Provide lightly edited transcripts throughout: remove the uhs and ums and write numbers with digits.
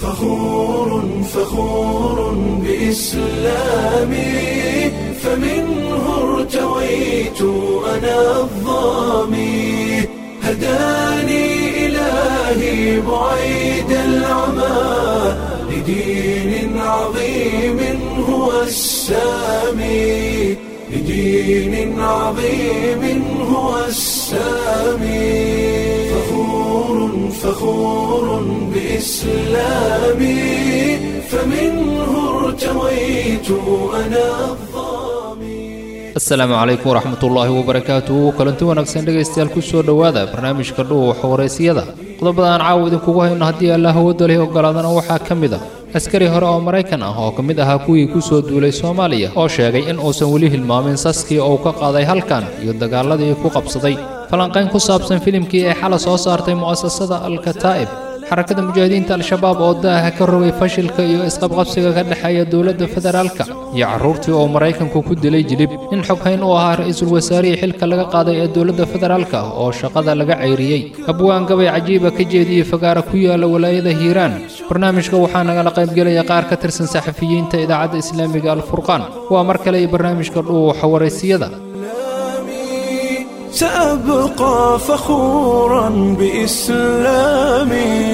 فخور بإسلامي فمنه ارتويت أنا الظامي هداني إلهي بعيد العمى لدين عظيم هو السامي لدين عظيم هو السامي فخور بإسلامي فمنه ارتويت أنا الظامي. السلام عليكم ورحمة الله وبركاته. كلنتي wanaagsan dhageystayaal ku soo dhawaada barnaamijka dhuuxa wareysiyada. Qodobada aan caawid kugu hayno hadii Allah wado leh ogolaadana waxa kamid ah askari hore oo Mareykan ah oo kamid ah kuwii ku soo duulay Soomaaliya oo sheegay in uusan wali hilmaamin saskii oo ka qaaday halkan iyo dagaaladii ku qabsaday. falanqayn ku saabsan filimkii ay xal soo saartay mu'assasada Al-Kataib xarakada mujaahidiinta al-shabaab oo daaha ka rogay fashilka iyo isqabqabsiga ka dhaxeeya dawladda federaalka iyo carruurtii oo Mareykanku ku dilay jilib in xoghayn uu ahaa ra'iisul wasaarihi xilka laga qaaday ee dawladda federaalka oo shaqada laga ceyriyay abwaan gabay cajiiba ka jeediyay fagaara ku yaala walaayada Hiiraan. barnaamijka waxaa nagala qayb galaya qaar ka tirsan saxafiyiinta idaacadda islaamiga Al-Furqaan. waa mar kale barnaamijka dhuuxa wareysiyada. سأبقى فخورا بإسلامي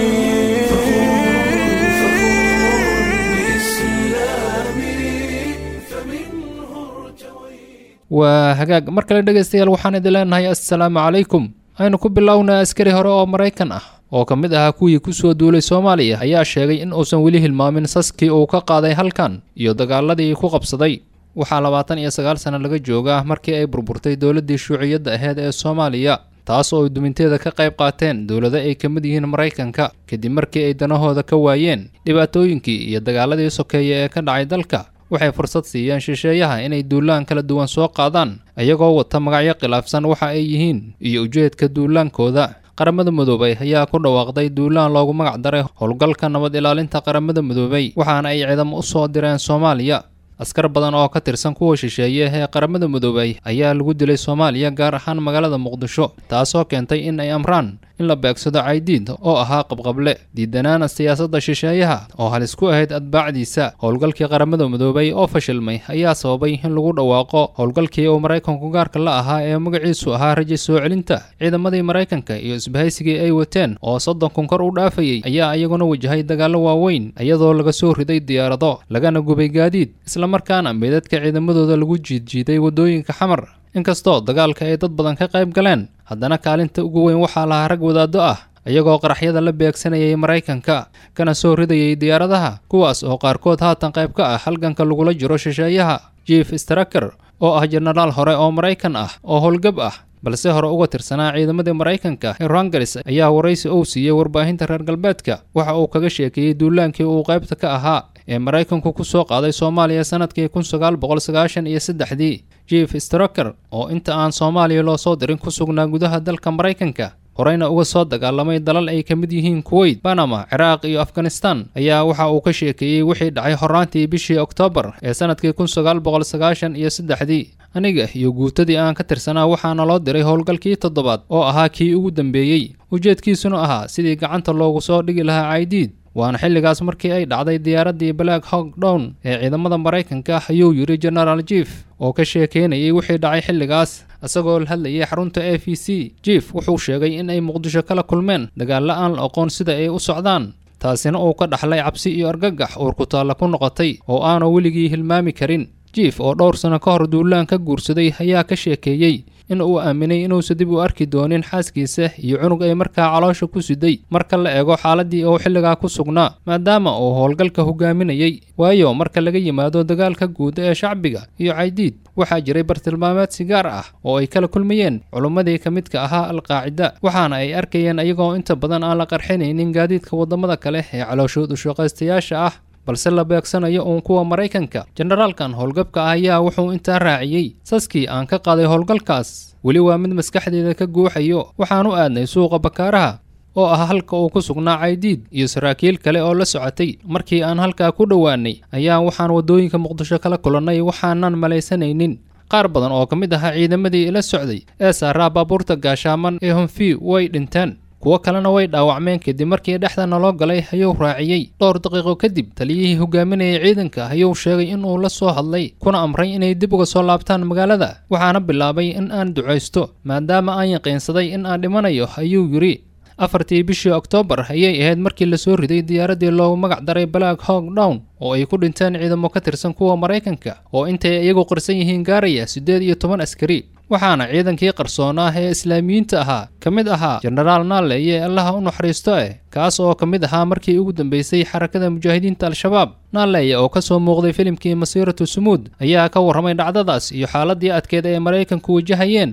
وهجاج مركل dhageystayaal waxaan idin leenahay assalaamu calaykum. aynu ku bilownaa askari hore oo Mareykan ah oo kamid ah kuwii ku soo duulay Soomaaliya ayaa sheegay in uusan wali hilmaamin saskii uu ka qaaday halkan iyo dagaaladii ku qabsaday. waxaa 29 sano laga joogaa markii ay burburtay dawladdii shuuciyadda ahayd ee Soomaaliya taas oo duminteeda ka qayb qaateen dawlado ay kamid yihiin Mareykanka kadib markii ay danahooda ka waayeen dhibaatooyinkii iyo dagaaladii sokeeye ee ka dhacay dalka. waxay fursad siiyeen shisheeyaha inay duulaan kala duwan soo qaadaan ayagoo wata magacyo khilaafsan waxa ay yihiin iyo ujeedka duulaankooda. qaramada midoobay ayaa ku dhawaaqday duulaan loogu magac daray howlgalka nabad ilaalinta qaramada midoobay waxaana ay ciidamo u soo direen Soomaaliya. askar badan oo ka tirsan kuwa shisheeye ee qaramada midoobay ayaa lagu dilay Soomaaliya gaar ahaan magaalada Muqdisho taasoo keentay in ay amraan in la beegsado Caydiid oo ahaa qabqable diidanaana siyaasadda shisheeyaha oo halis ku ahayd atbaacdiisa. howlgalkii qaramada midoobay oo fashilmay ayaa sababay in lagu dhawaaqo howlgalkii oo Mareykanku gaarka la ahaa ee magaciisu ahaa rajo soo celinta. ciidamadii Mareykanka iyo isbahaysigii ay wateen oo 30,000 kor u dhaafayay ayaa iyaguna wajahay dagaalo waaweyn iyadoo laga soo riday diyaarado lagana gubay gaadiid markaana meedadka ciidamadooda lagu jiiday wadooyinka xamar. inkastoo dagaalka ay dad badan ka qayb galeen haddana kaalinta ugu weyn waxaa lahaa rag wadaado ah iyagoo qaraxyada la beegsanayay Mareykanka kana soo ridayay diyaaradaha kuwaas oo qaarkood haatan qayb ka ah halganka lagula jiro shisheeyaha. Chief Straker oo ah jenaraal hore oo Mareykan ah oo howlgab ah balse hore uga tirsanaa ciidamadii Mareykanka ee Rangaris ayaa waraysi uu siiyay warbaahinta reer galbeedka waxa uu kaga sheekayay duulaankii uu qaybta ka ahaa ee Mareykanku ku soo qaaday Soomaaliya sanadkii 1993. Chief Straker oo inta aan Soomaaliya loo soo dirin ku sugnaa gudaha dalka Mareykanka horeyna uga soo dagaalamay dalal ay kamid yihiin Kuwait, Panama, Iraq iyo Afghanistan ayaa waxa uu ka sheekayay wixii dhacay horaantii bishii Oktoobar ee sanadkii 1993. aniga iyo guutadii aan ka tirsanaa waxaana loo diray howlgalkii 7 oo ahaa kii ugu dambeeyay ujeedkiisuna ahaa sidii gacanta loogu soo dhigi lahaa Caydiid. waana xilligaas markii ay dhacday diyaaradii Black Hawk Down ee ciidamada Mareykanka ayuu yiri General Chief oo ka sheekeynayay wixii dhacay xilligaas asagoo la hadlayay xarunta AFC. Chief wuxuu sheegay in ay Muqdisho kala kulmeen dagaal la'aan la aqoon sida ay u socdaan taasina uu ka dhaxlay cabsi iyo argagax oo ku taala ku noqotay oo aanu weligii hilmaami karin. Chief oo dhowr sano ka hor duulaan ka guursaday ayaa ka sheekeeyay in uu aaminay inuu dib u arki doonin xaaskiisa iyo cunug ay markaa caloosha ku siday marka la eego xaaladii uu xilligaa ku sugnaa maadaama uu howlgalka hogaaminayay. waayo marka laga yimaado dagaalka guud ee shacbiga iyo Caydiid waxaa jiray bartilmaameed si gaar ah oo ay kala kulmayeen culumadii ka midka ahaa Al-Qaacida waxaana ay arkayeen iyagoo inta badan aan la qarxinaynin gaadiidka wadamada kale ee calooshooda shaqaystayaasha ah balse la beegsanayo uun kuwa Mareykanka. generaalkan howlgabka ah ayaa wuxuu intaa raaciyay saskii aan ka qaaday howlgalkaas weli waa mid maskaxdeeda ka guuxayo. waxaan u aadnay suuqa Bakaaraha oo ah halka uu ku sugnaa Caydiid iyo saraakiil kale oo la socotay. markii aan halkaa ku dhawaanay ayaa waxaan wadooyinka Muqdisho kala kulannay waxaanan malaysanaynin qaar badan oo kamid ah ciidamadii ila socday ee saaraa baabuurta gaashaaman ee Humvee way dhinteen kuwo kalena way dhaawacmeen kadib markii dhexda naloo galay ayuu raaciyey. dhowr daqiiqo kadib taliyihii hogaaminayay ciidanka ayuu sheegay in uu la soo hadlay kuna amray inay dib uga soo laabtaan magaalada. waxaana bilaabay in aan ducaysto maadaama aan yaqiinsaday in aan dhimanayo ayuu yidhi. 4 bishii Oktoobar ayay ahayd markii la soo riday diyaaradii loogu magac daray Black Hawk Down oo ay ku dhinteen ciidamo ka tirsan kuwa Mareykanka oo intay iyagu qarsan yihiin gaaraya 18 askari. waxaana ciidankii qarsoonaa ee islaamiyiinta ahaa ka mid ahaa Generaal Nalle iyo Allaha u naxariisto kaas oo ka mid ahaa markii ugu dambeysay xarakada mujaahidiinta Al-Shabaab. Nalle oo ka soo muuqday filimkii Masiiratu Sumuud ayaa ka warramay dhacdadaas iyo xaaladii adkeed ee Mareykanku wajahayeen.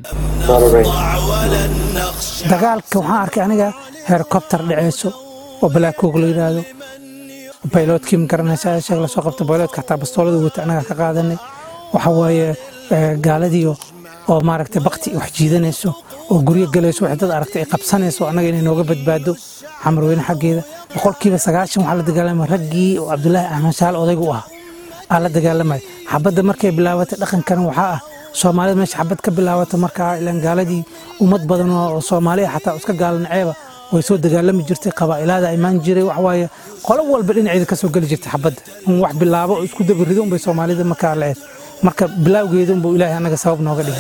dagaalka waxaan arkay aniga helicopter dhaceyso oo Black Hawk la yiraahdo. pilotkii ma garanaysaa sheeg la soo qabtay pilotka xataa bastoolada wata anaga ka qaadanay. waxa waaye gaaladii oo maaragtay baqti wax jiidanayso oo guriga galayso wax dad aragtay ay qabsanayso anaga inay nooga badbaado xamarweyne xageeda. boqolkiiba 90 waxa la dagaalamay raggii oo Cabdullaahi Axmed Shaal odaygu ah la dagaalamay. xabadda markay bilaabatay dhaqankan waxa ah Soomaalida meesha xabad ka bilaabatay markaa ilaan gaaladii ummad badan oo Soomaaliya xataa iska gaalnaceeba way soo dagaalami jirtay qabaa'ilada imaan jiray. wax waaye qolo walba dhinaceeda ka soo gali jirtay xabadda wax bilaabo isku dabarido bay Soomaalida markaa leeyahay. marka bilawgeedun buu Ilaahay anaga sabab nooga dhigay.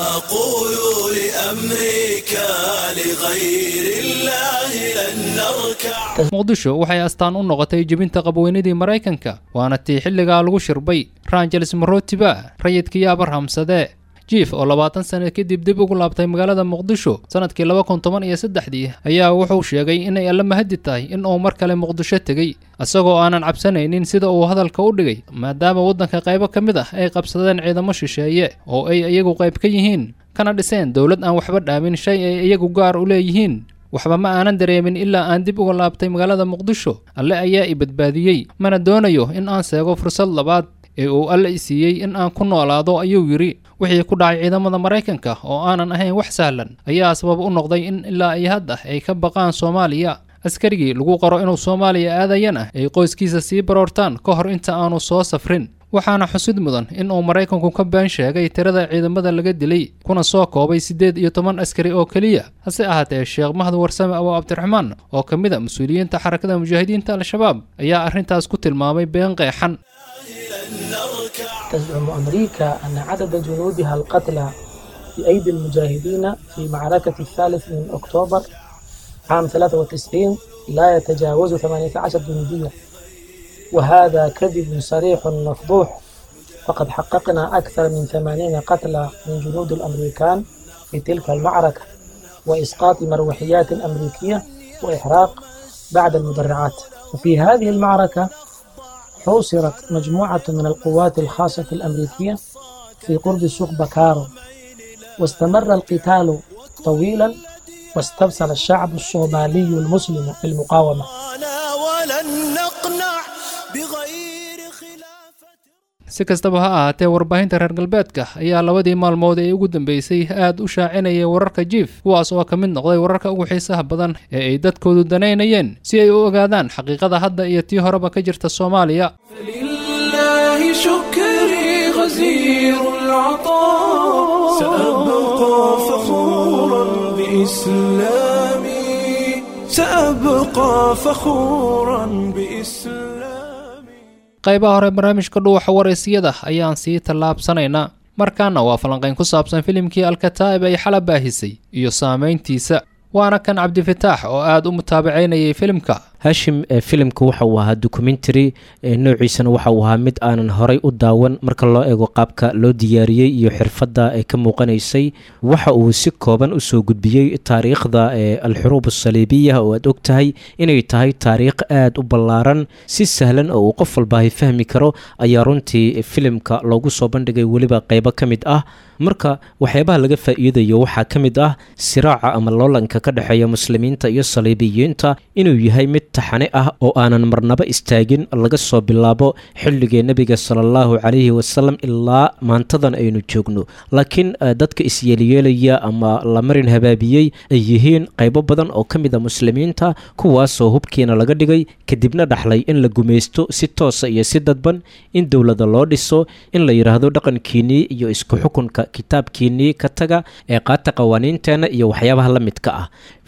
muqdisho waxay astaan u noqotay jibinta qabweynidii Mareykanka waana tii xilligaa lagu shirbay Rangels Marotiba rayidkii Abraham Sade. jiif oo 20 sano kadib dib ugu laabtay magaalada Muqdisho sanadkii 2013 ayaa wuxuu sheegay inay alla mahadi tahay in uu mar kale Muqdisho tagay asagoo aanan cabsanaynin sida uu hadalka u dhigay maadaama waddanka qaybo ka mid ah ay qabsadeen ciidamo shisheeye oo ay iyagu qayb ka yihiin kana dhiseen dawlad aan waxba dhaamin shay ay iyagu gaar u leeyihiin. waxba ma aanan dareemin ilaa aan dib uga laabtay magaalada Muqdisho. alle ayaa i badbaadiyey mana doonayo in aan seego fursad labaad ee uu alle i siiyey in aan ku noolaado ayuu yidhi. wixii ku dhacay ciidamada Mareykanka oo aanan ahayn wax sahlan ayaa sabab u noqday in ilaa ay hadda ay ka baqaan Soomaaliya. askarigii lagu qoro inuu Soomaaliya aadayana ay qoyskiisa sii baroortaan ka hor inta aanu soo safrin. waxaana xusid mudan in uu Mareykanku ka been sheegay tirada ciidamada laga dilay kuna soo koobay 18 askari oo kaliya. hase ahaatee Sheekh Mahdi Warsame Abu Cabdiraxmaan oo ka mid ah mas'uuliyiinta xarakada mujaahidiinta Al-Shabaab ayaa arrintaas ku tilmaamay been qeexan. تزعم أمريكا أن عدد جنودها القتلى بأيدي المجاهدين في معركة 3 من أكتوبر عام 93 لا يتجاوز 18 جنديا، وهذا كذب صريح مفضوح. فقد حققنا أكثر من 80 قتلى من جنود الأمريكان في تلك المعركة وإسقاط مروحيات أمريكية وإحراق بعض المدرعات. وفي هذه المعركة حوصرت مجموعة من القوات الخاصة الأمريكية في قرب سوق بكارو، واستمر القتال طويلا واستبصر الشعب الصومالي المسلم في المقاومة. si kastaba ha ahaatee warbaahinta reer galbeedka ayaa labadii maalmood ee ugu dambeysay aad u shaacinayay wararka jiif kuwaas oo ka mid noqday wararka ugu xiisaha badan ee ay dadkoodu danaynayeen si ay u ogaadaan xaqiiqada hadda iyo tii horeba ka jirta Soomaaliya. لله شكري غزير العطاء سأبقى فخورا بإسلامي سأبقى فخورا بإسلامي. qaybaha hore barnaamijka dhuuxa wareysiyada ayaan sii tallaabsanaynaa. markaana waa falanqayn ku saabsan filimkii Al-Kataa'ib ay xalay baahisay iyo saameyntiisa. waana kan Cabdifataax oo aad u mutaabacaynayay filimka. hashim filimka waxa uu ahaa documentary noociisana waxa uu ahaa mid aanan horay u daawan marka loo eego qaabka loo diyaariyey iyo xirfadda ay ka muuqanaysay. waxa uu si kooban u soo gudbiyey taariikhda al-xuruub as-saliibiya oo aad ogtahay inay tahay taariikh aad u ballaaran si sahlan oo uu qof walba fahmi karo ayaa runtii filimka loogu soo bandhigay weliba qaybo ka mid ah. marka waxyaabaha laga faa'iidayo waxaa ka mid ah siraaca ama loolanka ka dhexeeya muslimiinta iyo saliibiyiinta inuu yahay mid taxane ah oo aanan marnaba istaagin laga soo bilaabo xilligii nabiga sallallahu calayhi wasallam ilaa maantadan aynu joogno. laakiin dadka isyeelyeelaya ama la marin habaabiyey ay yihiin qaybo badan oo ka mid a muslimiinta kuwaasoo hubkiina laga dhigay kadibna dhaxlay in la gumaysto si toosa iyo si dadban, in dowlada loo dhiso, in la yidhaahdo dhaqankiinnii iyo isku xukunka kitaabkiinnii ka taga ee qaata qawaaniinteena iyo waxyaabaha la midka ah.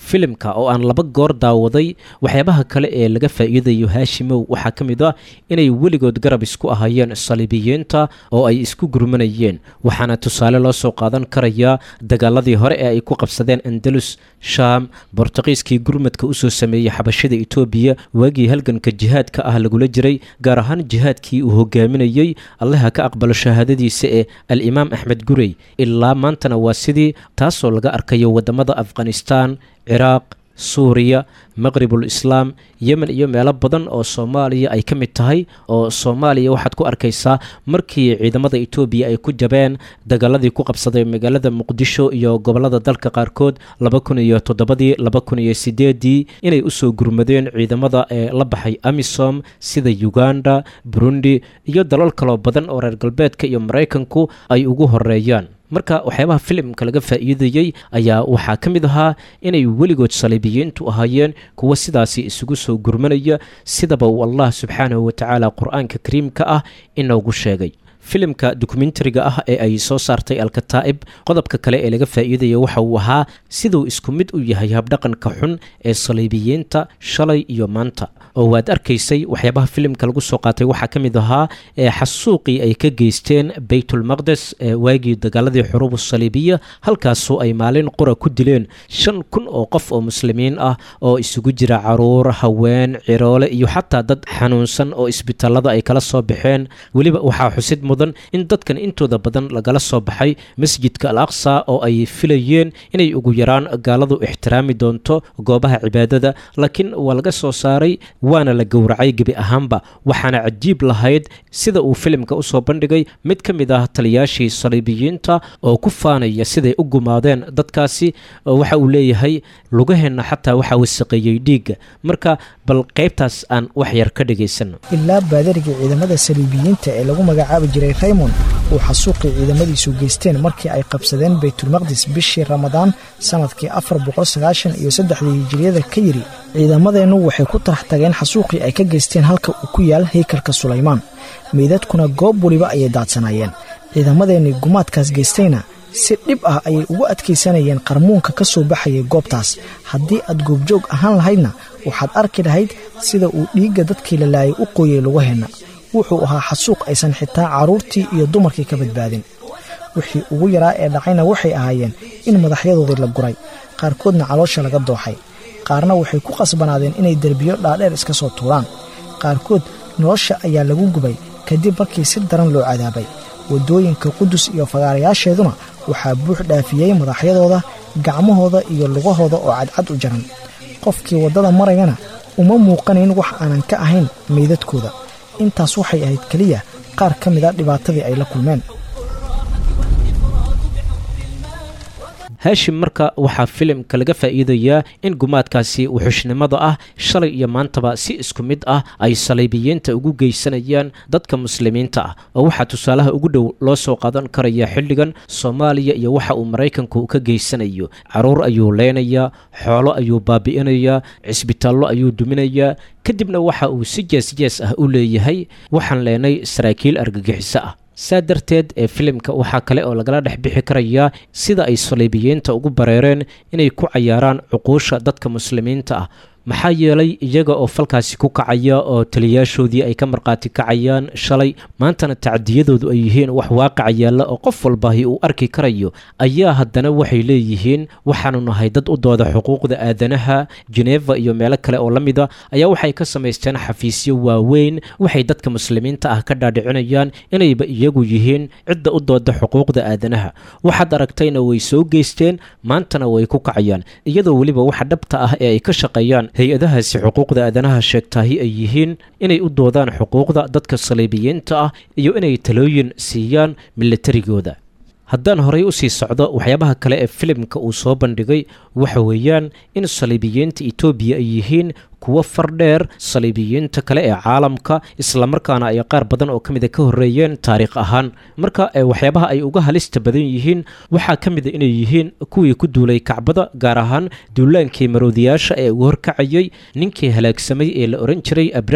filimka oo aan 2 goor daawaday waxyaabaha kale ee laga faa'iidayo haashimow waxaa ka mid ah inay weligood garab isku ahayeen saliibiyiinta oo ay isku gurmanayeen waxaana tusaale loo soo qaadan karayaa dagaaladii hore ee ay ku qabsadeen andalus shaam bortuqiiskii gurmadka usoo sameeyey xabashada etoobiya waagii halganka jihaadka ah lagula jiray gaar ahaan jihaadkii uu hogaaminayey allaha ka aqbalo shahaadadiisa ee al-imaam axmed gurey ilaa maantana waa sidii taasoo laga arkayo wadamada afghanistan ciraaq suuriya maqribul islaam yemen iyo meelo badan oo soomaaliya ay ka mid tahay oo soomaaliya waxaad ku arkaysaa markii ciidamada etoobiya ay ku jabeen dagaaladii ku qabsaday magaalada muqdisho iyo gobolada dalka qaarkood 2007 inay usoo gurmadeen ciidamada ee la baxay amisom sida uganda burundi iyo dalal kaloo badan oo reer galbeedka iyo maraykanku ay ugu horeeyaan marka waxyaabaha filimka laga faa'iidayey ayaa waxaa ka mid ahaa inay weligood saliibiyiintu ahaayeen kuwa sidaasi isugu soo gurmanaya sidaba uu allah subxaanahu watacaala qur-aanka kariimka ah inoogu sheegay filimka dokumentariga ah ee ay soo saartay alkataa'ib qodobka kale ee laga faa'iidaya waxa uu ahaa siduu isku mid u yahay habdhaqanka xun ee saliibiyiinta shalay iyo maanta oo waad arkaysay waxyaabaha filimka lagu soo qaatay waxaa ka mid ahaa xasuuqii ay ka geysteen baytulmaqdes waagii dagaaladii xuruub saliibiya halkaasoo ay maalin qura ku dileen 5,000 oo qof oo muslimiin ah oo isugu jira caruur haween ciroole iyo xataa dad xanuunsan oo isbitaalada ay kala soo baxeen weliba waxaa xusid mudan in dadkan intooda badan lagala soo baxay masjidka al-aqsa oo ay filayeen inay ugu yaraan gaaladu ixtiraami doonto goobaha cibaadada laakiin waa laga soo saaray waana la gowracay gebi ahaanba waxaana cajiib lahayd sida uu filimka usoo bandhigay mid ka mid ah taliyaashii saliibiyiinta oo ku faanaya siday u gumaadeen dadkaasi waxa uu leeyahay lugaheenna xataa waxaa wasaqeeyey dhiigga marka bal qaybtaas aan wax yar ka dhagaysano ilaa baadarigii ciidamada saliibiyiinta ee lagu magacaabi jiray raymond uu xasuuqii ciidamadiisu geysteen markii ay qabsadeen baytulmaqdis bishii ramadaan sanadkii 493 hijriyada ka yiri ciidamadeennu waxay ku tarax tageen xasuuqii ay ka geysteen halka uu ku yaal haykalka sulaymaan meydadkuna goob waliba ayay daadsanaayeen ciidamadeennii gumaadkaas geystayna si dhib ah ayay ugu adkaysanayeen qarmuunka ka soo baxayay goobtaas haddii aad goobjoog ahaan lahaydna waxaad arki lahayd sida uu dhiigga dadkii la laayay u qooyay lugaheenna wuxuu ahaa xasuuq aysan xitaa carruurtii iyo dumarkii ka badbaadin wixii ugu yaraa ee dhacayna waxay ahaayeen in madaxyadoodii la guray qaarkoodna caloosha laga dooxay qaarna waxay ku qasbanaadeen inay derbiyo dhaadheer iska soo tuuraan qaarkood nolosha ayaa lagu gubay kadib markii si daran loo cadaabay waddooyinka qudus iyo fagaarayaasheeduna waxaa buux dhaafiyey madaxyadooda gacmahooda iyo lugahooda oo cadcad u jaran qofkii waddada marayana uma muuqanayn wax aanan ka ahayn meydadkooda intaas waxay ahayd keliya qaar ka mid a dhibaatadii ay la kulmeen haashim marka waxaa filimka laga faa'iidayaa in gumaadkaasi wuxushnimada ah shalay iyo maantaba si isku mid ah ay saliibiyiinta ugu geysanayaan dadka muslimiinta ah oo waxaa tusaalaha ugu dhow loo soo qaadan karaya xilligan soomaaliya iyo waxa uu maraykanku ka geysanayo caruur ayuu leenayaa xoolo ayuu baabi'inayaa cisbitaallo ayuu duminayaa kadibna waxa uu si jees ah u leeyahay waxaan leenay saraakiil argagixiso ah saa darteed ee filimka waxaa kale oo lagala dhex bixi karayaa sida ay saliibiyiinta ugu bareereen inay ku cayaaraan cuquusha dadka muslimiinta ah maxaa yeelay iyaga oo falkaasi ku kacaya oo taliyaashoodii ay ka marqaati kacayaan shalay maantana tacdiyadoodu ay yihiin wax waaqica yaalla oo qof walbaahi uu arki karayo ayaa haddana waxay leeyihiin waxaanu nahay dad u dooda xuquuqda aadanaha Geneva iyo meelo kale oo la mida ayaa waxay ka samaysteen xafiisyo waaweyn waxay dadka muslimiinta ah ka dhaadhicinayaan inayba iyagu yihiin cidda u dooda xuquuqda aadanaha waxaad aragtayna way soo geysteen maantana way ku kacayaan iyadoo weliba waxa dhabta ah ee ay ka shaqeeyaan hay-adahaasi xuquuqda aadanaha sheegtaahi ay yihiin inay u doodaan xuquuqda dadka saliibiyiinta ah iyo inay talooyin siiyaan milatarigooda haddaan horay u sii socdo waxyaabaha kale ee filimka uu soo bandhigay waxa weeyaan in saliibiyiinta etoobiya ay yihiin kuwo fardheer saliibiyiinta kale ee caalamka islamarkaana ay qaar badan oo ka mida ka horreeyeen taariikh ahaan marka waxyaabaha ay uga halista badan yihiin waxaa ka mida inay yihiin kuwii ku duulay kacbada gaar ahaan duulaankii maroodiyaasha ee uu horkacayay ninkii halaagsamay ee la ohan jiray abraha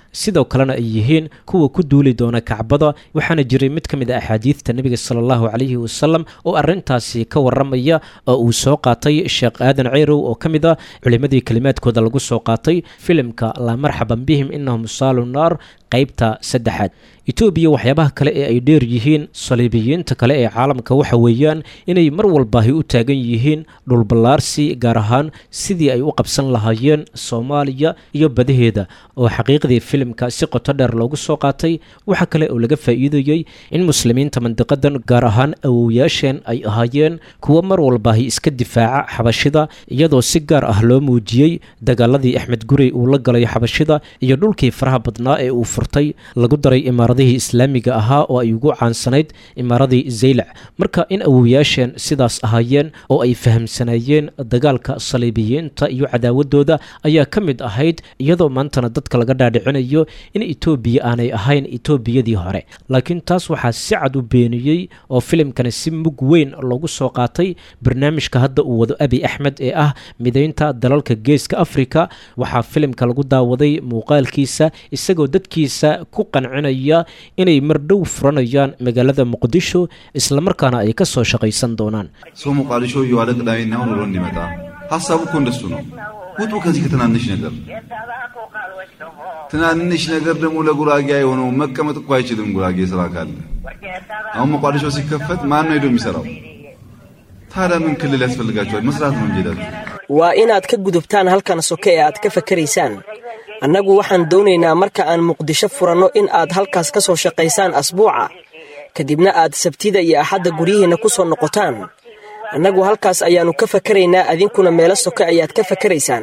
sidoo kalena ay yihiin kuwa ku duuli doona kacbada. waxaana jiray mid ka mid a axaadiidta nebiga sala allahu calayhi wasalam oo arrintaasi ka warramaya oo uu soo qaatay sheekh aadan ceyrow oo ka mid a culimmadii kelimaadkooda lagu soo qaatay filimka laa marxaban bihim innahum saalu naar qaybta 3. etoobiya waxyaabaha kale ee ay dheer yihiin saliibiyiinta kale ee caalamka waxa weeyaan inay mar walbaahi u taagan yihiin dhulballaarsi, gaar ahaan sidii ay u qabsan lahaayeen soomaaliya iyo badaheeda, oo xaqiiqdii filimka si qoto dheer loogu soo qaatay. waxa kale oo laga faa'iidayey in muslimiinta mandiqadan, gaar ahaan awowyaasheen, ay ahaayeen kuwo mar walbaahi iska difaaca xabashida, iyadoo si gaar ah loo muujiyey dagaaladii axmed gurey uu la galay xabashida iyo dhulkii faraha badnaa ee uu furtay, lagu daray imaaradihii islaamiga ahaa oo ay ugu caansanayd imaaradii zaylac. marka in awowyaasheen sidaas ahaayeen oo ay fahamsanayeen dagaalka saliibiyiinta iyo cadaawadooda ayaa ka mid ahayd, iyadoo maantana dadka laga dhaadhicinayo in etoobiya aanay ahayn etoobiyadii hore. laakiin taas waxaa si cad u beeniyey oo filimkani si mug weyn loogu soo qaatay barnaamijka hadda uu wado abi axmed ee ah midaynta dalalka geeska afrika. waxaa filimka lagu daawaday muuqaalkiisa isagoo dadkiisa ku qancinaya inay mardhow furanayaan magaalada muqdisho islamarkaana ay ka soo shaqaysan doonaan. ሰው ሞቃዲሾ እየዋለ ቅዳሜና እሁድ ውሎ እንዲመጣ ሀሳቡ እኮ እንደሱ ነው። ውጡ ከዚህ ከትናንሽ ነገር። ትናንሽ ነገር ደግሞ ለጉራጌ የሆነው መቀመጥ እኮ አይችልም። ጉራጌ ስራ ካለ አሁን ሞቃዲሾ ሲከፈት ማን ነው ሄዶ የሚሰራው? ታዲያ ምን ክልል ያስፈልጋቸዋል? መስራት ነው እንጂ waa inaad ka gudubtaan halkan soke ee aad ka fakaraysaan. annagu waxaan doonaynaa marka aan muqdisho furanno in aad halkaas ka soo shaqaysaan asbuuca, kadibna aad sabtida iyo axadda guryihiinna ku soo noqotaan. annagu halkaas ayaannu ka fakaraynaa, adinkuna meelo soke ayaad ka fakaraysaan.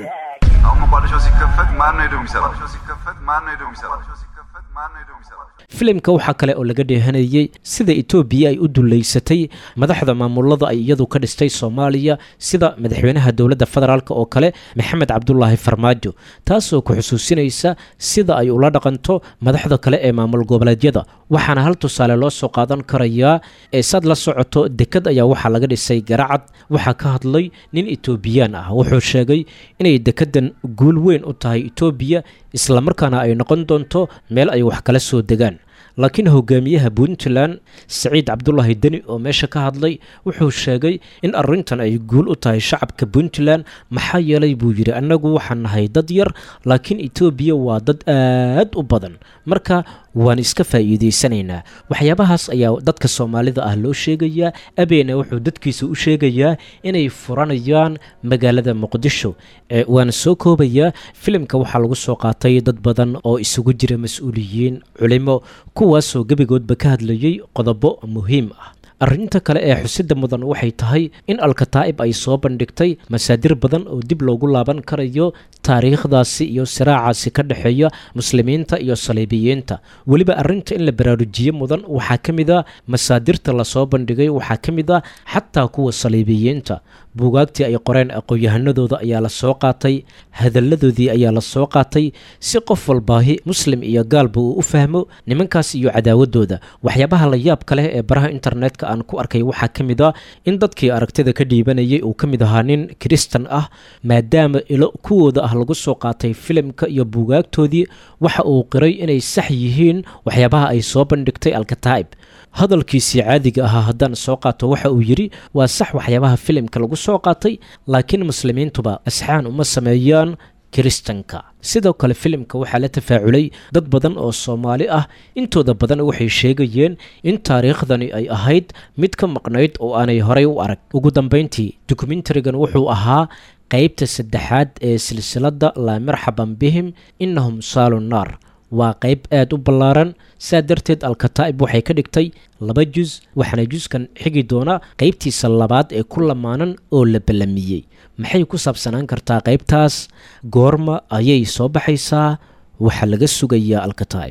filimka waxaa kale oo laga dheehanayey sida etoobiya ay u dullaysatay madaxda maamulada ay iyadu ka dhistay soomaaliya, sida madaxweynaha dowladda federaalk oo kale maxamed cabdulaahi farmaajo, taasoo ku xusuusinaysa sida ay ula dhaqanto madaxda kale ee maamul goboleedyada. waxaana hal tusaale loo soo qaadan karayaa saad la socoto dekad ayaa waxaa laga dhisay garacad. waxaa ka hadlay nin etoobiyaan ah, wuxuu sheegay inay dekadan guul weyn u tahay etoobiya, islamarkaana ay noqon doonto meel ay wax kala soo degaan. laakiin hogaamiyaha puntland saciid cabdulaahi deni oo meesha ka hadlay wuxuu sheegay in arrintan ay guul u tahay shacabka puntland. maxaa yeelay buu yidhi, annagu waxaan nahay dad yar, laakiin etoobiya waa dad aad u badan, marka waan iska faa'iidaysanaynaa. waxyaabahaas ayaa dadka soomaalida ah loo sheegayaa. abeena wuxuu dadkiisa u sheegayaa inay furanayaan magaalada muqdisho. waana soo koobayaa filimka waxaa lagu soo qaatay dad badan oo isugu jira mas-uuliyiin, culimo, kuwaasoo gebigoodba ka hadlayay qodobo muhiim ah. arrinta kale ee xusida mudan waxay tahay in alkataa'ib ay soo bandhigtay masaadir badan oo dib loogu laaban karayo taariikhdaasi iyo siraacaasi ka dhexeeya muslimiinta iyo saliibiyiinta. weliba arrinta in la baraarujiye mudan waxaa ka mid a masaadirta lasoo bandhigay, waxaa ka mid a xataa kuwa saliibiyiinta. buugaagtii ay qoreen aqoon-yahanadooda ayaa la soo qaatay, hadalladoodii ayaa la soo qaatay, si qof walbaahi muslim iyo gaalba uu u fahmo nimankaas iyo cadaawadooda. waxyaabaha la yaabka leh ee baraha internetka aan ku arkay waxaa ka mid a in dadkii aragtida ka dhiibanayay uu ka mid ahaa nin kiristan ah, maadaama ilo kuwooda ah lagu soo qaatay filimka iyo buugaagtoodii. waxa uu qiray inay sax yihiin waxyaabaha ay soo bandhigtay alkataa'ib. hadalkiisii caadiga ahaa haddaan soo qaato waxa uu yidhi, waa sax waxyaabaha filimka lagu soo qaatay, laakiin muslimiintuba asxaan uma sameeyaan kiristanka. sidoo kale filimka waxaa la tafaaculay dad badan oo soomaali ah. intooda badan waxay sheegayeen in taariikhdani ay ahayd mid ka maqnayd oo aanay horay u arag. ugu dambayntii dokumentarigan wuxuu ahaa qaybta 3 ee silsiladda laa marxaban bihim innahum saalu naar. waa qayb aad u ballaaran, saa darteed alkataa'ib waxay ka dhigtay 2 juz, waxaana juskan xigi doona qaybtiisa 2 ee ku lamaanan oo la ballamiyey. maxay ku saabsanaan kartaa qaybtaas? goorma ayay soo baxaysaa? waxaa laga sugayaa alkataa'ib.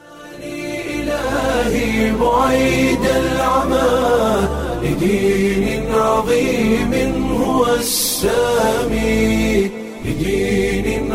لدين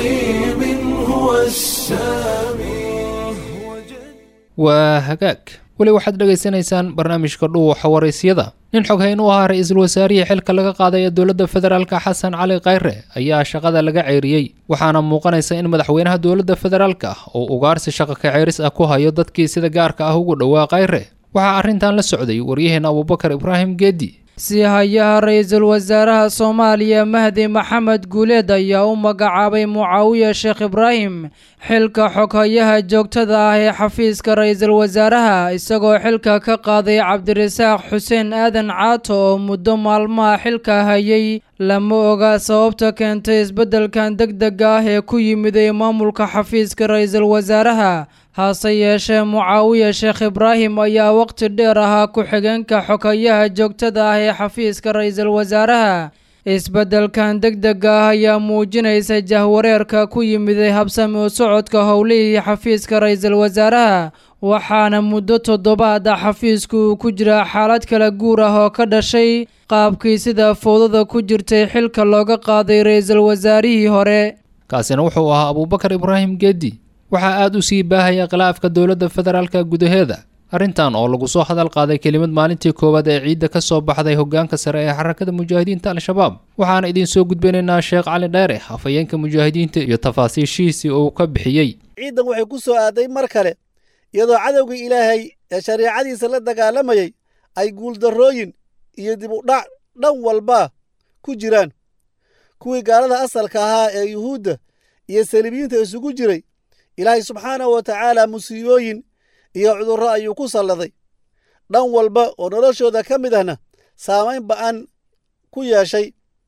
عظيم هو السامي. waa hagaag weli waxaad dhegaysanaysaan barnaamijka dhuuxa waraysyada nin xoghayn u ahaa ra-iisul wasaarihii xilka laga qaaday ee dowladda federaalka xasan cali khayre ayaa shaqada laga ceyriyey waxaana muuqanaysa in madaxweynaha dowladda federaalka uu ugaarsi shaqo ka ceyris ah ku hayo dadkii sida gaarka ah ugu dhowaa khayre waxaa arrintan la socday waryaheena abubakar ibraahim geedi siihayaha ra-iisul wasaaraha soomaaliya mahdi maxamed guuleed ayaa u magacaabay mucaawiya sheekh ibraahim xilka xoghayaha joogtada ah ee xafiiska ra-iisul wasaaraha isagoo xilka ka qaaday cabdirasaaq xuseen aadan caato oo muddo maalmaha xilka hayay lama oga sababta keentay isbeddelkan degdega ah ee ku yimiday maamulka xafiiska ra-iisul wasaaraha hase yeeshee mucaawiya sheekh ibraahim ayaa waqti dheer ahaa ku-xigeenka xoghayaha joogtada ah ee xafiiska ra-iisul wasaaraha isbeddelkan degdega ah ayaa muujinaysa jahwareerka ku yimiday habsami u socodka howlihii xafiiska ra-iisul wasaaraha waxaana muddo toddobaad ah xafiisku uu ku jira xaalad kala guur ah oo ka dhashay qaabkii sida fowdada ku jirtay xilka looga qaaday ra-iisul wasaarihii hore kaasina wuxuu ahaa abubakar ibraahim geedi waxaa aad u sii baahaya khilaafka dowladda federaalka gudaheeda arrintan oo lagu soo hadal qaaday kelimad maalintii koowaad ee ciidda ka soo baxday hoggaanka sare ee xarakada mujaahidiinta al-shabaab waxaana idiin soo gudbinaynaa sheekh cali dheere hafayeenka mujaahidiinta iyo tafaasiishihiisii uu ka bixiyey ciidan waxay ku soo aaday mar kale iyadoo cadowgii ilaahay ee shareecadiisa la dagaalamayay ay guuldarrooyin iyo dib u dhac dhan walba ku jiraan kuwii gaalada asalka ahaa ee yuhuudda iyo saliibiyiinta isugu jiray ilaahay subxaanahu wa tacaala musiibooyin iyo cudurro ayuu ku salladay dhan walba oo noloshooda ka mid ahna saamayn ba'an ku yeeshay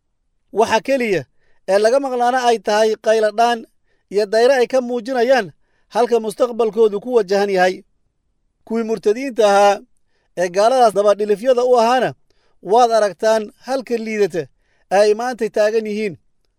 waxa keliya ee laga maqlaana ay tahay qayladhaan iyo dayre ay ka muujinayaan halka mustaqbalkoodu ku wajahan yahay kuwii murtadiinta ahaa ee gaaladaas dabadhilifyada u ahaana waad aragtaan halka liidata ee ay maantay taagan yihiin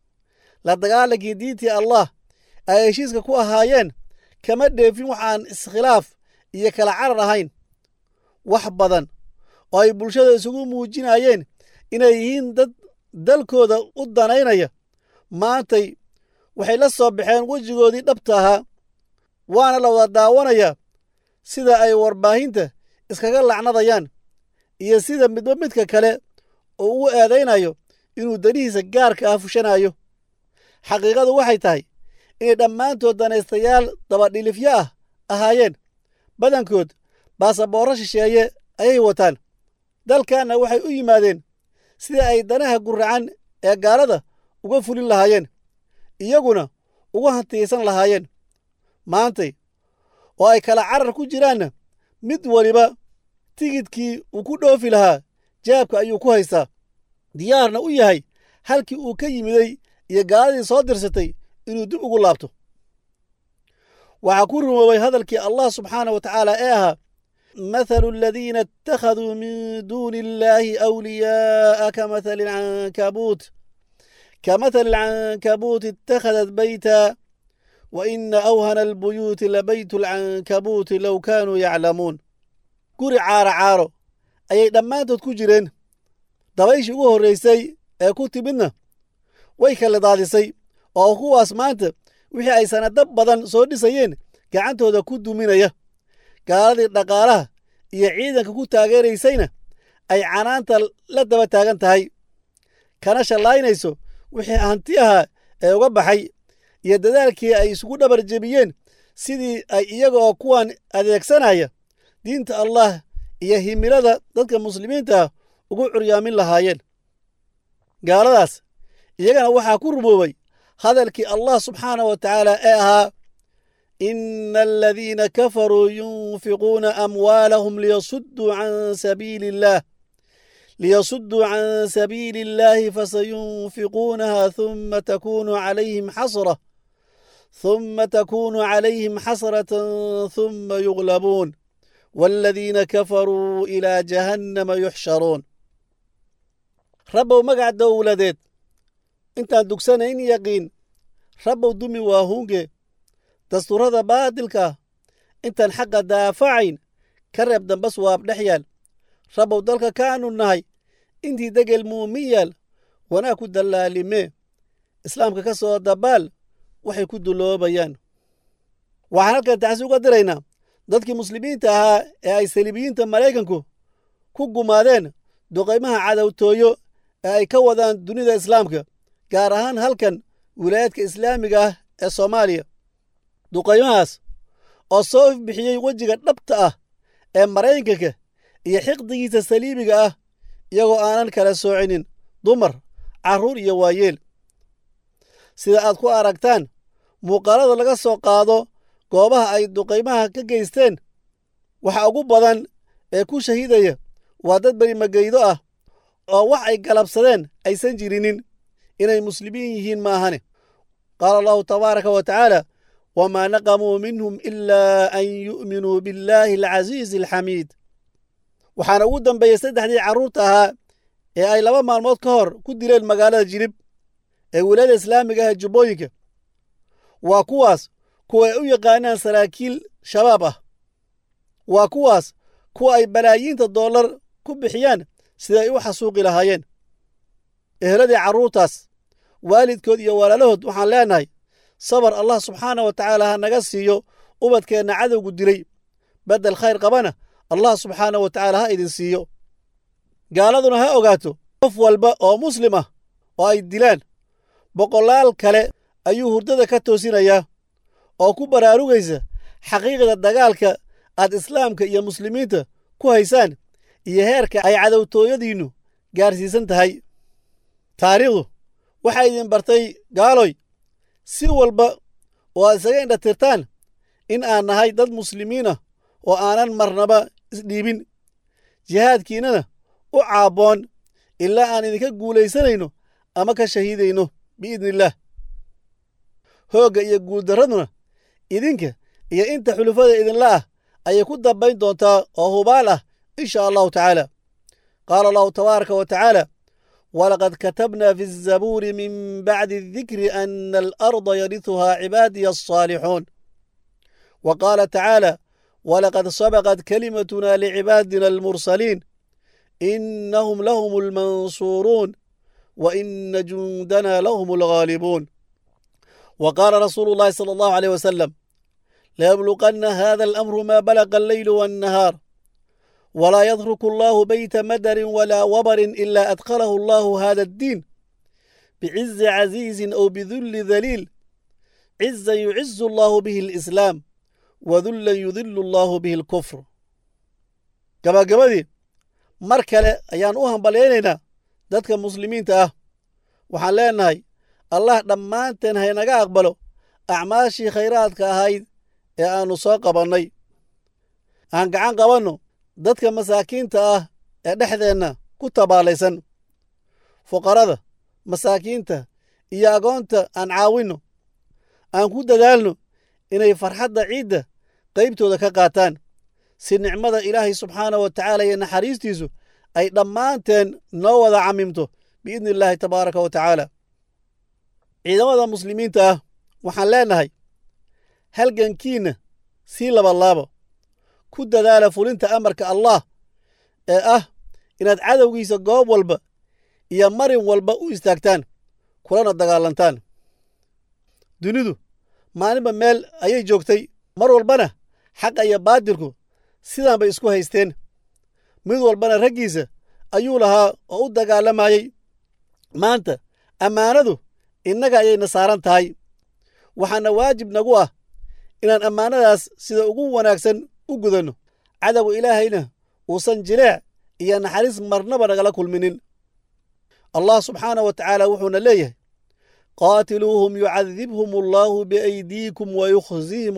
la dagaalankii diintii allah ay heshiiska ku ahaayeen kama dheefin waxaan iskhilaaf iyo kala carar ahayn wax badan oo ay bulshada isugu muujinayeen inay yihiin dad dalkooda u danaynaya maantay waxay la soo baxeen wejigoodii dhabta ahaa waana la wada daawanayaa sida ay warbaahinta iskaga lacnadayaan iyo sida midba midka kale oo ugu eedaynayo inuu danihiisa gaarka ah fushanayo xaqiiqadu waxay tahay inay dhammaantood danaystayaal dabadhilifyo ah ahaayeen badankood baasaboorro shisheeye ayay wataan dalkanna waxay u yimaadeen sidii ay danaha guracan ee gaalada uga fulin lahaayeen iyaguna uga hantiyaysan lahaayeen maantay oo ay kala carar ku jiraanna mid waliba tigidkii uu ku dhoofi lahaa jaabka ayuu ku haystaa diyaarna u yahay halkii uu ka yimiday iyo gaaladii soo dirsatay inuu dib ugu laabto waxaa ku rumoobay hadalkii allah subxaanah wa tacaala ee ahaa mathalu aladiina ittakhaduu min duuni illaahi awliyaa'a kamathali alcankabuut ittakhadat bayta wa ina awhana albuyuuti labaytu alcankabuuti low kaanuu yaclamuun guri caaro caaro ayay dhammaantood ku jireen dabayshii ugu horraysay ee ku timidna way kala daadisay oo kuwaas maanta wixii ay sanado badan soo dhisayeen gacantooda ku duminaya gaaladii dhaqaalaha iyo ciidanka ku taageeraysayna ay canaanta la daba taagan tahay kana shallaynayso wixii hanti ahaa ee uga baxay iyo dadaalkii ay isugu dhabar jebiyeen sidii ay iyaga oo kuwan adeegsanaya diinta allah iyo himilada dadka muslimiinta ah ugu curyaamin lahaayeen gaaladaas iyagana waxaa ku rumoobay hadalkii allah subxaanah wa tacaala ee ahaa ina aladiina kafaruu yunfiquuna amwaalahum liyasudduu can sabiili illaahi fasayunfiquunaha ثuma takunu calayhim xasratan ثuma yuglabuun waaladiina kafaruu ilaa jahannama yuxsharuun rabbow magac dowladeed intaan dugsanayn yaqiin rabbow dumi waa hunge dastuurada baadilka intaan xaqa daafacayn ka reeb dambas waab dhex yaal rabbow dalka kaanu nahay intii degel muumin yaal wanaag ku dallaalimee islaamka ka soo dabaal waxay ku duloobayaan waxaan halkan taxsi uga diraynaa dadkii muslimiinta ahaa ee ay saliibiyiinta maraykanku ku gumaadeen duqaymaha cadowtooyo ee ay ka wadaan dunida islaamka gaar ahaan halkan wilaayadka islaamiga ah ee soomaaliya duqaymahaas oo soo ifbixiyey wejiga dhabta ah ee maraykanka iyo xiqdigiisa saliibiga ah iyagoo aanan kala soocinin dumar carruur iyo waayeel sida aad ku aragtaan muuqaalada laga soo qaado goobaha ay duqaymaha ka geysteen waxa ugu badan ee ku shahiidaya waa dad berimageydo ah oo wax ay galabsadeen aysan jirinin inay muslimiin yihiin maahane qaala allahu tabaaraka wa tacaala wamaa naqamuu minhum ilaa an yu'minuu billaahi alcasiizi alxamiid waxaana ugu dambeeyey saddexdii carruurta ahaa ee ay 2 maalmood ka hor ku dileen magaalada jilib ee wilaayada islaamiga ah jubbooyinka waa kuwaas kuwa ay u yaqaanaan saraakiil shabaab ah waa kuwaas kuwa ay balaayiinta dollar ku bixiyaan sida ay u xasuuqi lahaayeen eheladii carruurtaas waalidkood iyo walaalahood waxaan leenahay sabar allah subxaana wa tacaala ha naga siiyo ubadkeenna cadowgu dilay beddel khayr qabana allah subxaana wa tacaala ha idin siiyo gaaladuna ha ogaato qof walba oo muslim ah oo ay dilaan boqolaal kale ayuu hurdada ka toosinayaa oo ku baraarugaysa xaqiiqda dagaalka aad islaamka iyo muslimiinta ku haysaan iyo heerka ay cadowtooyadiinnu gaarsiisan tahay taariikhdu waxay idin bartay gaaloy si walba oo aad isaga indhatirtaan in aan nahay dad muslimiin ah oo aanan marnaba isdhiibin jihaadkiinnana u caabboon ilaa aan idinka guulaysanayno ama ka shahiidayno biidnillaah hoogga iyo guuldarraduna idinka iyo inta xulufada idinla ah ayay ku dambayn doontaa oo hubaal ah in sha allahu tacaala qaala allahu tabaaraka wa tacaala walaqad katabnaa fi الzabuuri min bacdi الdikri ana alarda yariثuhaa cibaadiya الصaalixuun wa qaala tacaala walaqad sabaqat kalimatuna licibaadina almursaliin inahum lahum اlmansuuruun wa ina jundana lahum اlghaalibuun wa qaala rasuulu اllahi salى اllahu عalيه wasalam layabluqana hada alamru ma balaqa alleylu waannahaar walaa yadruku allahu beyta madarin walaa wabarin ila adkhalahu allahu hada addiin bicizi casiizin aw bidulli daliil cizan yucizu allahu bihi alislaam wadullan yudilu allahu bihi alkufr gabagabadii mar kale ayaan u hambalyaynaynaa dadka muslimiinta ah waxaan leenahay allah dhammaanteen haynaga aqbalo acmaashii khayraadka ahayd ee aannu soo qabannay aan gacan qabanno dadka masaakiinta ah ee dhexdeenna ku tabaalaysan fuqarada masaakiinta iyo agoonta aan caawinno aan ku dadaalno inay farxadda ciidda qaybtooda ka qaataan si nicmada ilaahay subxaana wa tacaala iyo naxariistiisu ay dhammaanteen noo wada camimto biidni illaahi tabaaraka wa tacaala ciidamada muslimiinta ah waxaan leenahay halgankiinna sii labalaabo ku dadaala fulinta amarka allah ee ah inaad cadowgiisa goob walba iyo marin walba u istaagtaan kulana dagaalantaan dunidu maalinba meel ayay joogtay mar walbana xaqa iyo baatilku sidaan bay isku haysteen mid walbana raggiisa ayuu lahaa oo u dagaalamayey maanta ammaanadu innaga ayayna saaran tahay waxaana waajib nagu ah inaan ammaanadaas sida ugu wanaagsan u gudanno cadowga ilaahayna uusan jileec iyo naxariis marnaba nagala kulminin allah subxaanah wa tacaala wuxuuna leeyahay qaatiluuhum yucadibhum allahu biaydiikum wayukhzihim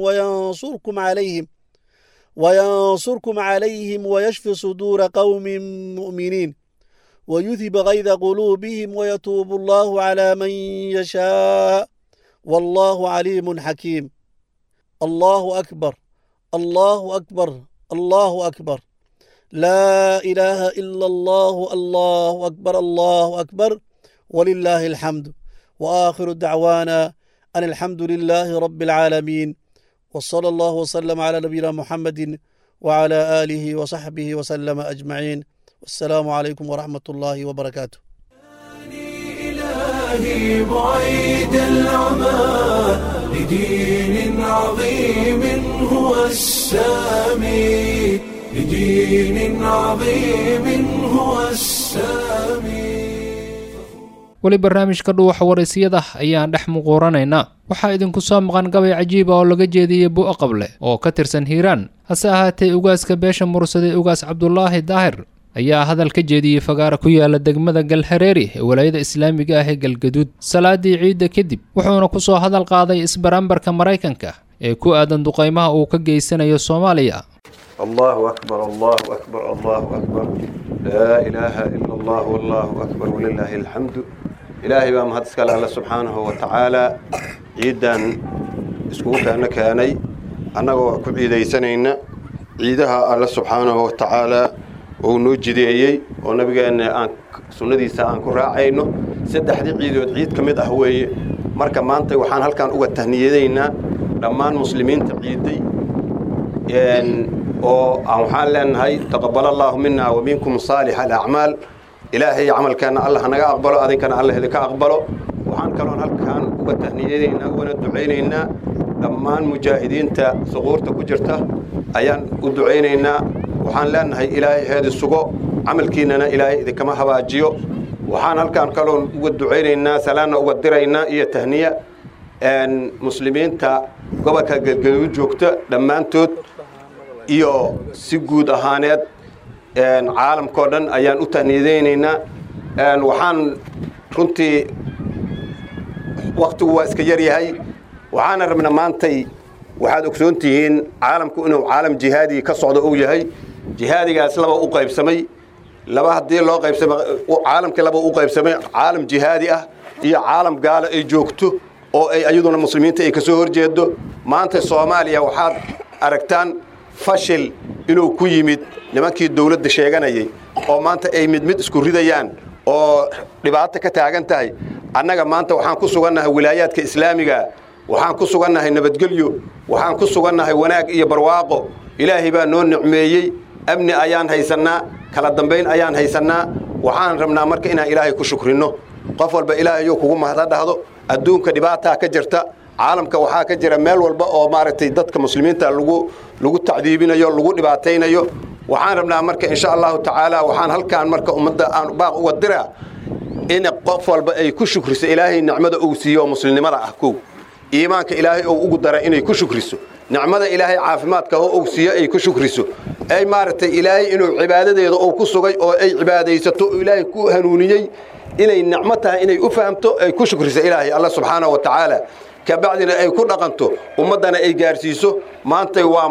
wayansurkum calayhim wayashfi suduura qowmin mu'miniin wayudhib gayda quluubihim wayatuubu allahu calaa man yashaa wallahu caliimun xakiim allahu akbar allahu akbar allahu akbar laa ilaaha ila allahu allahu akbar allahu akbar walilaahi alxamdu وآخر دعوانا أن الحمد لله رب العالمين وصلى الله وسلم على نبينا محمد وعلى آله وصحبه وسلم أجمعين والسلام عليكم ورحمة الله وبركاته إلهي بعيد العمى لدين عظيم هو السامي لدين عظيم هو السامي. weli barnaamijka dhuuxa waraysiyada ayaan dhex muquuranaynaa. waxaa idinku soo maqan gabay cajiiba oo laga jeediyey bu'a qable oo ka tirsan hiiraan. hase ahaatee ugaaska beesha mursaday ugaas cabdulaahi daahir ayaa hadal ka jeediyey fagaara ku yaala degmada galhareeri ee walaayada islaamiga ah ee galgaduud salaadii ciidda kadib, wuxuuna ku soo hadal qaaday isbarambarka maraykanka ee ku aadan duqaymaha uu ka geysanayo Soomaaliya. الله أكبر الله أكبر الله أكبر لا إله إلا الله والله أكبر ولله الحمد. إلهي بام هدسك الله سبحانه وتعالى عيدا اسكوك أنا كاني أنا كعيدي سنين عيدها الله سبحانه وتعالى ونوجدي ونبقى أن سندي سان كراعينه سد حد عيد كمد أهوي مركب مانتي وحان هل كان أوجد تهنيدينا لما المسلمين تعيدي waxaan leenahay taqabbal Allahu minna wa minkum salih al-a'mal. ilaahay amalkana Allah naga aqbalo, adinkana Allah idinka aqbalo. waxaan kaloon halkaan uga tahniyadeynaa una duceyneynaa dhammaan mujaahidiinta suquurta ku jirta ayaan u duceyneynaa. waxaan leenahay ilaahay heedi sugo amalkiinana ilaahay idinkama habaajiyo. waxaan halkaan kaloon uga duceyneynaa salaana uga diraynaa iyo tahniya muslimiinta gobolka galgaduud joogta dhammaantood iyo si guud ahaaneed caalamkoo dhan ayaan u tahniideynaynaa. waxaan runtii waqtigu waa iska yar yahay, waxaana rabnaa maantay waxaad ogsoon tihiin caalamku inuu caalam jihaadi ka socdo uu yahay. jihaadigaas laba u qaybsamay, laba haddii loo qaybsamay caalamka laba u qaybsamay, caalam jihaadi ah iyo caalam gaalo ay joogto oo ay ayaduna muslimiinta ay ka soo horjeedo. maanta Soomaaliya waxaad aragtaan fashil inuu ku yimid nimankii dawladda sheeganayay oo maanta ay mid isku ridayaan oo dhibaato ka taagan tahay. annaga maanta waxaan ku sugannahay wilaayaadka islaamiga, waxaan ku sugannahay nabadgelyo, waxaan ku sugannahay wanaag iyo barwaaqo. ilaahay baa noo nicmeeyey, amni ayaan haysanaa, kala dambayn ayaan haysanaa. waxaan rabnaa marka inaan ilaahay ku shukrino. qof walba ilaahayo kugu mahad dhahdo. adduunka dhibaataa ka jirta, caalamka waxaa ka jira meel walba oo maaragtay dadka muslimiinta lagu tacdiibinayo, lagu dhibaataynayo. waxaan rabnaa marka insha Allahu tacaala waxaan halkaan marka ummadda aan baaq uga diraa in qof walba ay ku shukriso ilaahay nicmada uu siiyo muslimnimada ah. kow iimaanka ilaahay uu ugu dara inay ku shukriso, nicmada ilaahay caafimaadka uu siiyo ay ku shukriso, ay maaragtay ilaahay inuu cibaadadeeda uu ku sugay oo ay cibaadaysato ilaahay ku hanuuniyey inay nicmo tahay inay u fahamto ay ku shukriso ilaahay Allah subhanahu wa ta'ala. kabacdina ay ku dhaqanto ummadana ay gaarsiiso. maanta waa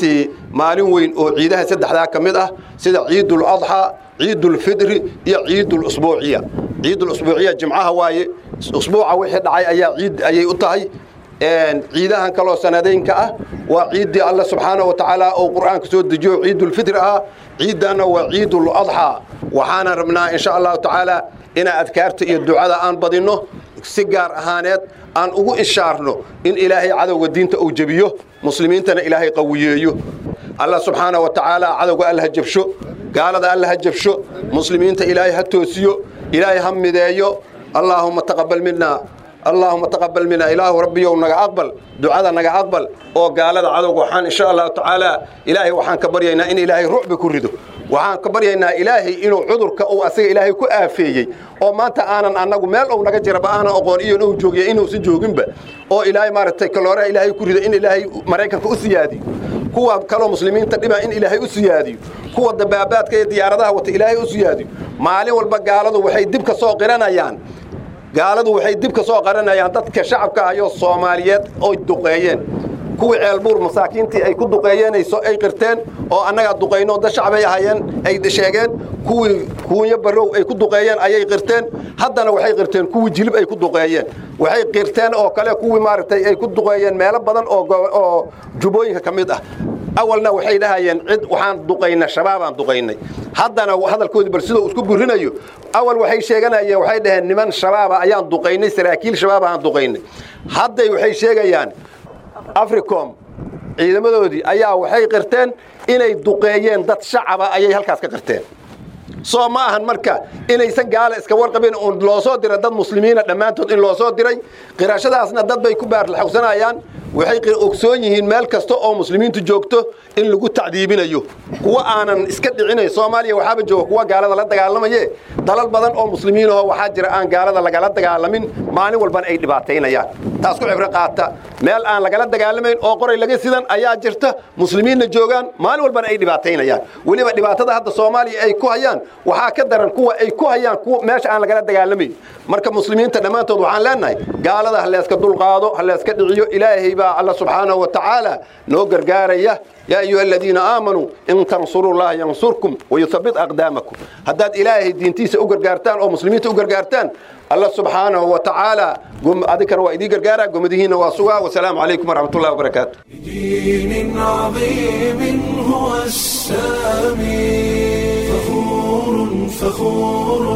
maalin weyn oo ciidaha saddexda ka mid ah sida ciidul adha, ciidul fitr iyo ciidul usbuuciya. ciidul usbuuciya jimcaha waaye, usbuuca wixii dhacay ayaa ciid ayay u tahay. ciidahan kaloo sanadeynka ah waa ciidii Allah subhanahu wa ta'ala oo quraanka soo dejiyo ciidul fitr ah. ciidana waa ciidul adha. waxaana rabnaa insha Allah ta'ala ina adkaarta iyo ducada aan badino, si gaar ahaaneed aan ugu ishaarno in ilaahay cadowga diinta uu jabiyo, muslimiintana ilaahay qawiyeeyo. Allah subhanahu wa ta'ala cadowga Allah jabsho, gaalada Allah jabsho, muslimiinta ilaahay ha toosiyo, ilaahay ha mideeyo. Allahumma taqabbal minna, Allahumma taqabbal minna, ilaahu rabbiyow naga aqbal ducada, naga aqbal oo gaalada cadowga waxaan insha Allah ta'ala ilaahay waxaan ka baryaynaa in ilaahay ruuxba ku rido. waxaan ka baryaynaa ilaahay inuu cudurka uu asaga ilaahay ku aafeeyey oo maanta aanan anagu meel uu naga jiraba aanan aqoon iyo inuu joogiyo inuu si jooginba oo ilaahay maartay kaloora ilaahay ku rido in ilaahay Mareykanka u siyaadiyo, kuwa kale muslimiinta dhiba in ilaahay u siyaadiyo, kuwa dabaabaadka iyo diyaaradaha wata ilaahay u siyaadiyo. maalin walba gaaladu waxay dib ka soo qiranayaan, dadka shacabka ayo Soomaaliyeed oo duqeeyeen. kuwii ceelbuur masaakiintii ay ku duqeeyanayso ay qirteen oo annaga duqeyno dad shacab ay ahaayeen ay sheegeen. kuwii kuunya barow ay ku duqeeyeen ayay qirteen. haddana waxay qirteen kuwii jilib ay ku duqeeyeen. waxay qirteen oo kale kuwii maaragtay ay ku duqeeyeen meelo badan oo jubooyinka ka mid ah. awalna waxay dhahayeen cid waxaan duqeynaa shabaabaan duqeynay. haddana hadalkoodii bar sidoo isku burinayo. awal waxay sheeganayeen waxay dhaheen niman shabaaba ayaan duqeynay, saraakiil shabaaba aan duqeynay. hadday waxay sheegayaan Africom ciidamadoodii ayaa waxay qirteen inay duqeeyeen dad shacaba ayay halkaas ka qirteen. soo ma ahan marka inaysan gaala iska warqabin oo loo soo diray dad muslimiina dhammaantood in loo soo diray. qirashadaasna dad bay ku baar la xogsanayaan. waxay ogsoon yihiin meel kasta oo muslimiintu joogto in lagu tacdiibinayo kuwa aanan iska dhicinay Soomaaliya waxaaba jooga kuwa gaalada la dagaalamaye dalal badan oo muslimiin ah waxa jira aan gaalada lagala dagaalamin maalin walban ay dhibaateynayaan taas ku cibro qaata meel aan lagala dagaalamayn oo qoray laga sidan ayaa jirta muslimiinna joogaan maalin walban ay dhibaateynayaan waliba dhibaatada hadda Soomaaliya ay ku hayaan waxa ka daran kuwa ay ku hayaan kuwa meesha aan lagala dagaalamayn marka muslimiinta dhamaantood waxaan leenahay gaalada la iska dulqaado la iska dhiciyo ilaahay baa Allah subhanahu wa ta'ala noo gargaaraya يا أيها الذين آمنوا إن تنصروا الله ينصركم ويثبت أقدامكم هداد إلهي دينتيس أقر قارتان أو مسلمين أقر قارتان الله سبحانه وتعالى قم أذكر وإيدي قرقارا قم دهين واسوا والسلام عليكم ورحمة الله وبركاته دين عظيم هو السامي فخور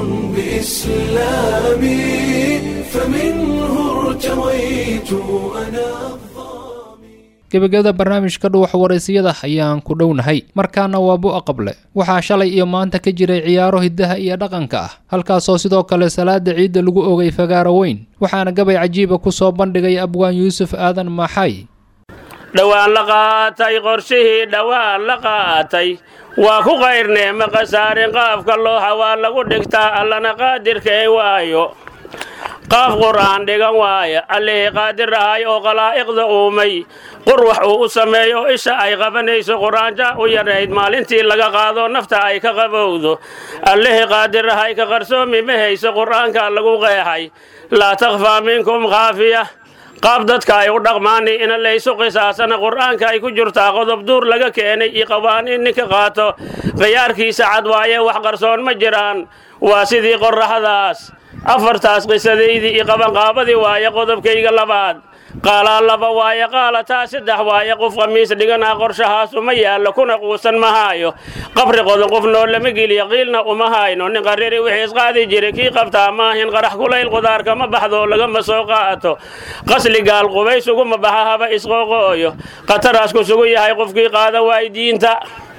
بإسلامي فمنه ارتويت أنا gebagabada barnaamijka dhuuxa wareysiyada ayaan ku dhownahay markaana waa bu'a qable waxaa shalay iyo maanta ka jiray ciyaaro hidaha iyo dhaqanka ah halkaasoo sidoo kale salaada ciidda lagu ogay fagaaro weyn waxaana gabay cajiiba ku soo bandhigay abwaan yuusuf aadan maxay dhawaan la qaatay qorshihii dhawaan la qaatay waa ku qayrnee maqasaarin qaafka looxa waa lagu dhigtaa allana qaadirkee waayo qaaf qur'aan dhigan waaya allihii qaadir ahay oo qalaa'iqda uumay qur wax uu u sameeyo isha ay qabanayso quraanja u yarayd maalintii laga qaado nafta ay ka qabowdo allihii qaadir ahay ka qarsoomi ma hayso qur'aanka lagu qeexay laa takhfaa minkum khaafiya qaab dadka ay u dhaqmaani in laysu qisaasana qur'aanka ay ku jirtaa qodob duur laga keenay iyo qawaaniin ninka qaato khiyaarkiisa cad waaye wax qarsoon ma jiraan waa sidii qorraxdaas afartaas qisadeydii iyo qabanqaabadii waaye qodobkayga labaad qaalaa laba waaye qaalataa saddex waaye qof khamiis dhiganaa qorshahaas uma yaallo kuna quusan ma haayo qabri qodan qof noo lama geliyo qiilna uma hayno nin qarriri wixii isqaadi jiray kii qabtaa maahin qarax kulayl qudaarka ma baxdo lagama soo qaato qasli gaal qubays uguma baxa haba isqooqooyo qataraas ku sugan yahay qofkii qaada waay diinta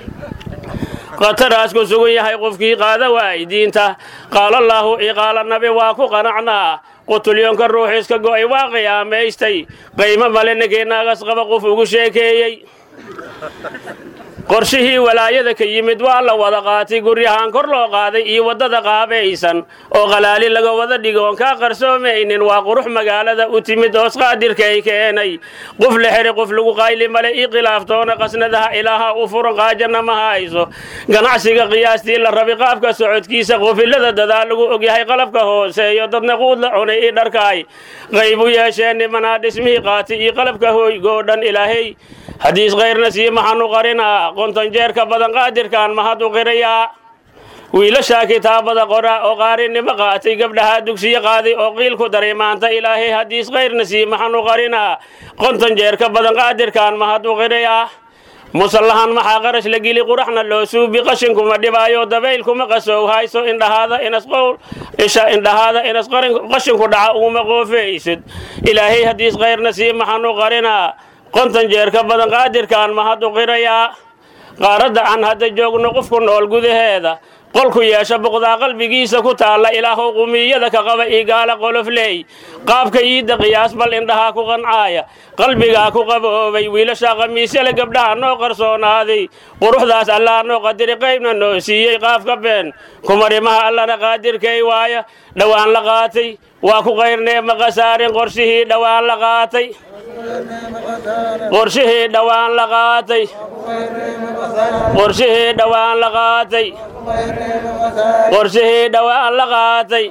qataraas ku sugan yahay qofkii qaada waay diinta qaala allaahu ii qaala nabi waa ku qanacnaa qutulyoonka ruuxiiska go'ay waa qiyaamaystay qiimo male ninkii naagas qaba qof ugu sheekeeyey qorshihii walaayada ka yimid waa la wada qaatay guryahaan kor loo qaaday iyo waddada qaabaysan oo qalaali laga wada dhigo oon kaa qarsoomaynin waa qurux magaalada u timid oos qaadirkay keenay qof la xiri qof lagu qayli male ii khilaaftoona qasnadaha ilaaha u furan qaajana ma hayso ganacsiga qiyaastii la rabi qaabka socodkiisa qofilada dadaa lagu ogyahay qalabka hooseeyo dadna quud la cunay ii dharkaay qayb u yeesheen nimanaa dhismihii qaatay iyo qalabka hooygoo dhan ilaahay hadiis kayrna sii maxaanu qarinaa qonton jeerka badan qaadirkaan mahad u qirayaa wiilashaa kitaabada qora oo qaarinimo qaatay gabdhahaa dugsiyo qaaday oo qiilku daray maanta ilaahay hadiis kayrna sii maxaanu qarinaa qonton jeerka badan qaadirkaan mahad u qirayaa musallahan maxaa qarash la geli quraxna loo suubi qashinkuma dhibaayo dabaylkuma qasow hayso indhahaada inas qarin qashinku dhaca uguma qoofaysid ilaahay hadiis kayrna sii maxaanu qarinaa qonton jeerka badan qaadirkaan mahad u qirayaa qaaradda aan hadda joogno qofku nool gudaheeda qolku yeesha boqdaa qalbigiisa ku taalla ilaahow qumiyada ka qaba ii gaala qolofleey qaabka iidda qiyaas bal indhahaa ku qancaaya qalbigaa ku qaboobay wiilasha khamiisyale gabdhaha noo qarsoonaaday quruxdaas allaa noo qadiri qaybna noo siiyey qaafka been kumarimaha allana qaadirkay waaya dhowaan la qaatay waa ku qayrnee maqasaarin qorshihii dhowaan la qaatay qorshihii dhowaan la qaatay qorshihii dhowaan la qaatay qorshihii dhowaan la qaatay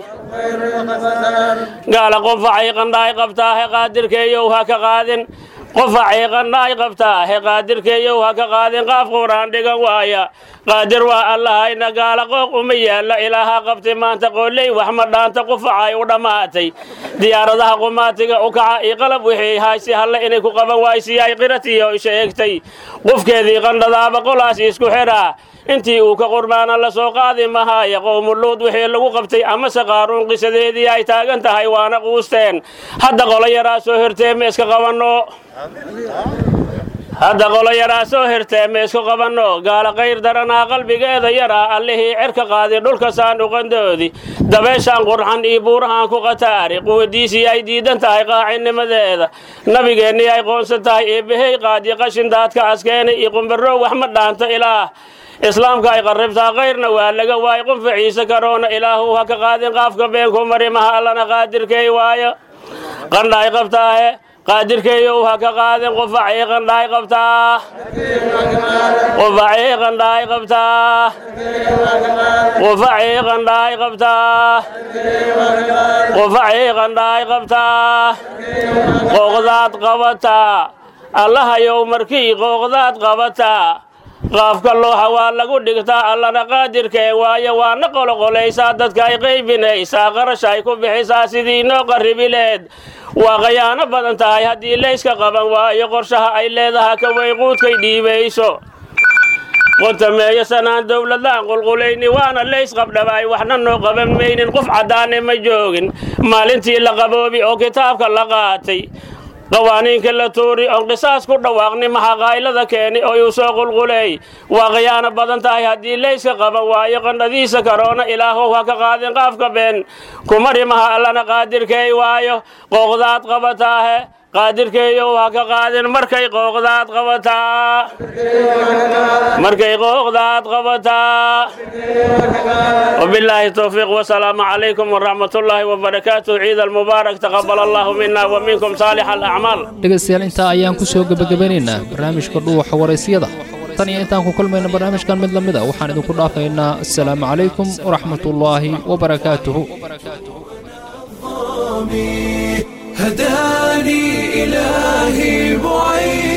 gaala qofacay qandhaay qabtaahe qaadirkeeyow ha ka qaadin qofacay qandhaay qabtaahe qaadirkeeyow ha ka qaadin qaaf quraan dhigan waaya qaadir waa allahayna gaala qooq uma yaalla ilaaha qabtay maanta qooley wax ma dhaanta qufacay u dhammaatay diyaaradaha qumaatiga u kaca iyo qalab wixii haysi halle inay ku qaban waaysiyaay qiratiyo sheegtay qofkeedii qandhadaaba qolaas isku xiraa intii uu ka qurbaana la soo qaadi mahaaya qowmuluud wixii lagu qabtay amase qaaruun qisadeedii ay taagan tahay waana quusteen hadda qolo yaraa soo hortee ma iska qabanno hadda qolo yaraa soo hirtee ma isku qabanno gaala qayr daranaa qalbigeeda yaraa allihii cerka qaadi dhulka saandhuqandoodii dabeeshaan qurxan iyo buurahaan ku qataari quwadiisii ay diidan tahay qaacinimadeeda nabigeennii ay qoonsan tahay eebbahey qaadi qashin daadka askeena iyo qumbarrow wax ma dhaanto ilaah islaamka ay qarribtaa kayrna waa laga waay qunfaciisa karoona ilaahu ha ka qaadin qaafka beenku marimaha allana qaadirkay waayo qandhaay qabtaahe qaadirkeeyow ha ka qaadin qufacii qandhaay qabtaa qufacii qandhaay qabtaa qufacii qandhaay qabtaa qufacii qandhaay qabtaa qooqdaad qabataa allahayow markii qooqdaad qabataa qaafka looxa waa lagu dhigtaa allana qaadirkee waayo waana qoloqolaysaa dadka ay qaybinaysaa qarash ay ku bixisaa sidii noo qarribileed waa khayaano badan tahay haddii layska qaban waayo qorshaha ay leedaha ka weyquudkay dhiibayso qontameeyo sanaan dowladlaan qulqulayni waana lays qabdhabaay waxna noo qaban maynin qof caddaane ma joogin maalintii la qaboobi oo kitaabka la qaatay qawaaniinka la tuuri oon qisaas ku dhawaaqni maxa qaylada keeni oo uu soo qulqulay waa khiyaano badan tahay haddii layska qaban waayo qandhadiisa karoona ilaahow ha ka qaadin qaafka been kumari maha allana qaadirkay waayo qooqdaad qabataahe qaadirkeeyow ha ka qaadin markay qooqdaad qabataa markay qooqdaad qabataa wabilaahi towfiiq wasalaamu calaykum waraxmatullaahi wabarakaatuh ciid almubaarak taqabal allahu mina wa minkum saalix alacmaal dhegaystayaal intaa ayaan ku soo gebagabanaynaa barnaamijka dhuuxa waraysyada tan iyo intaan ku kulmayna barnaamijkan mid la mid a waxaan idinku dhaafaynaa assalaamu calaykum waraxmatullaahi wabarakaatuhu هداني إلهي بعيد